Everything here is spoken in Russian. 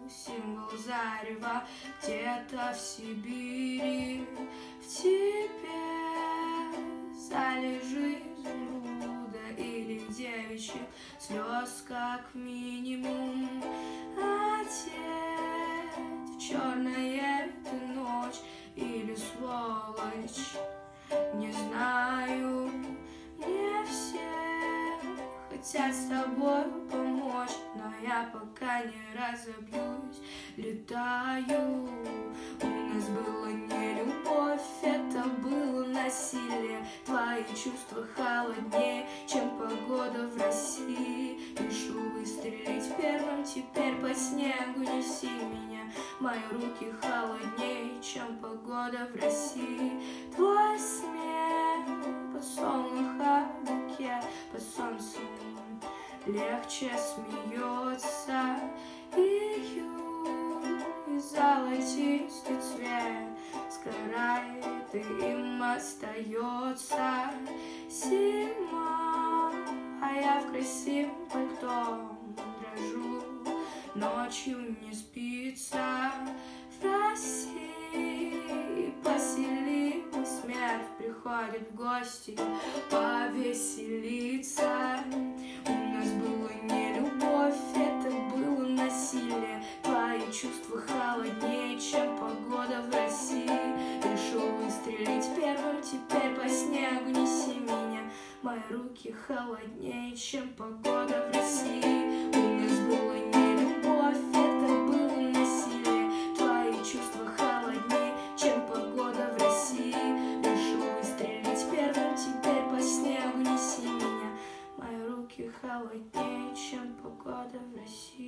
символ зарева где-то в Сибири. В тебе залежи изумруда или девичьих слез как минимум. Одеть в черное ты ночь или сволочь, не знаю. Мне все хотят с тобой помочь, но я пока не разобьюсь, летаю. У нас было не любовь, это было насилие. Твои чувства холоднее, чем погода в России. Решу выстрелить первым, теперь по снегу неси меня. Мои руки холоднее, чем погода в России. Твой смех подсолнуха букет под солнцем легче смеется. Июнь и золотистый цвет сгорает, и им остается зима, а я в красивом пальто дрожу, ночью не спится. В России поселилась смерть, приходит в гости повеселиться. У нас было не любовь, это было насилие. Твои чувства холоднее, чем погода в России. Решил выстрелить первым, теперь по снегу неси меня. Мои руки холоднее, чем погода в России. У нас было не любовь, это было насилие. Твои чувства холоднее, чем погода в России. Решил выстрелить первым, теперь по снегу неси меня. Мои руки холоднее, чем погода в России.